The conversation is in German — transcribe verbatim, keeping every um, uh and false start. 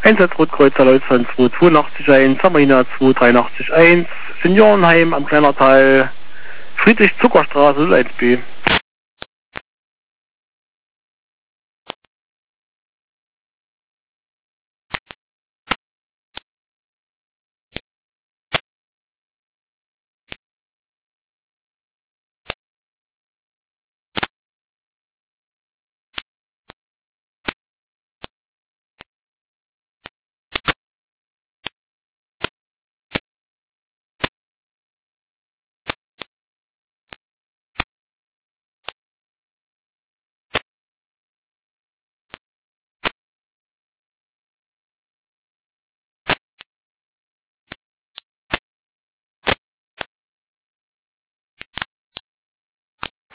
Einsatzrotkreuz Deutschland zwei zweiundachtzig eins, Samarina zwei dreiundachtzig eins, Seniorenheim am Kleinertal, Friedrich-Zucker-Straße null eins b.